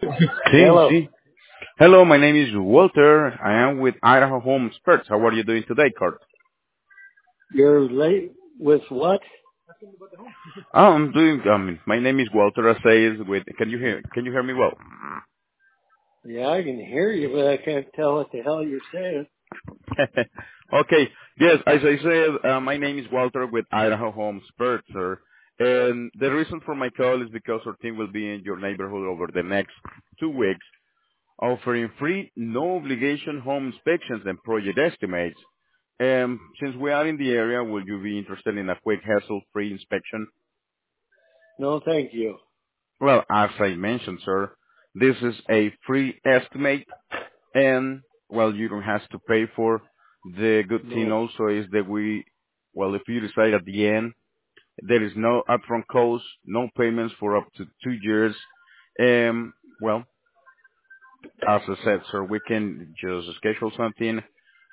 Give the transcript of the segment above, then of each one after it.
Sí, Hello. sí. Hello, my name is Walter. I am with Idaho Home Experts. How are you doing today, Kurt? You're late with what? I'm doing. My name is Walter. I say is with. Can you hear me well? Yeah, I can hear you, but I can't tell what the hell you're saying. Okay. Yes, as I said, my name is Walter with Idaho Home Experts, sir. And the reason for my call is because our team will be in your neighborhood over the next 2 weeks, offering free, no obligation home inspections and project estimates. Since we are in the area, will you be interested in a quick hassle-free inspection? No, thank you. Well, as I mentioned, sir, this is a free estimate, and well, you don't have to pay for. The good thing No, also is that well, if you decide at the end, there is no upfront cost, no payments for up to 2 years. Well, as I said, sir, we can just schedule something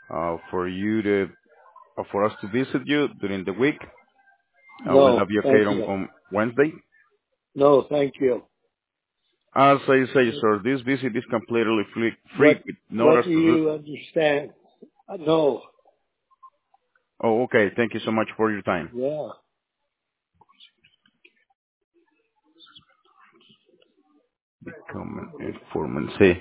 for us to visit you during the week. Will that no, be okay thank you. on Wednesday? No, thank you. As I say, sir, this visit is completely free What, with no what do restriction. you understand? No. Oh, okay. Thank you so much for your time. Yeah. Become an informant. Sí.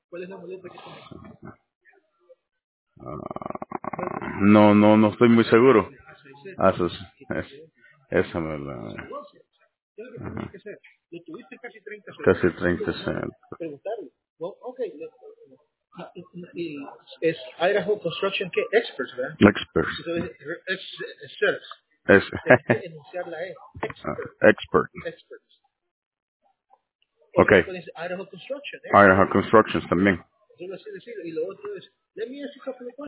No, no estoy muy seguro. Ah, esa me la... Ajá. Casi 30 cents. Experts. Es, expert. Okay. Idaho Constructions también.